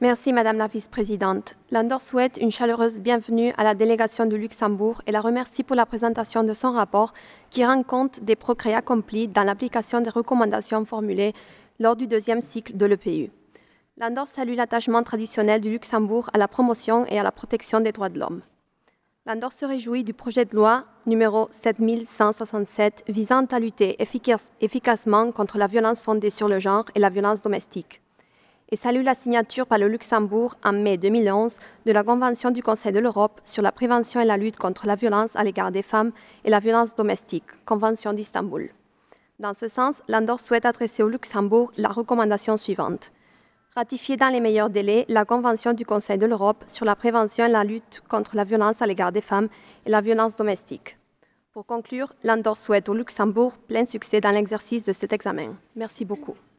Merci Madame la Vice-présidente. L'Andorre souhaite une chaleureuse bienvenue à la délégation du Luxembourg et la remercie pour la présentation de son rapport qui rend compte des progrès accomplis dans l'application des recommandations formulées lors du deuxième cycle de l'EPU. L'Andorre salue l'attachement traditionnel du Luxembourg à la promotion et à la protection des droits de l'homme. L'Andorre se réjouit du projet de loi numéro 7167 visant à lutter efficacement contre la violence fondée sur le genre et la violence domestique, et salue la signature par le Luxembourg en mai 2011 de la Convention du Conseil de l'Europe sur la prévention et la lutte contre la violence à l'égard des femmes et la violence domestique, Convention d'Istanbul. Dans ce sens, l'Andorre souhaite adresser au Luxembourg la recommandation suivante. Ratifier dans les meilleurs délais la Convention du Conseil de l'Europe sur la prévention et la lutte contre la violence à l'égard des femmes et la violence domestique. Pour conclure, l'Andorre souhaite au Luxembourg plein succès dans l'exercice de cet examen. Merci beaucoup.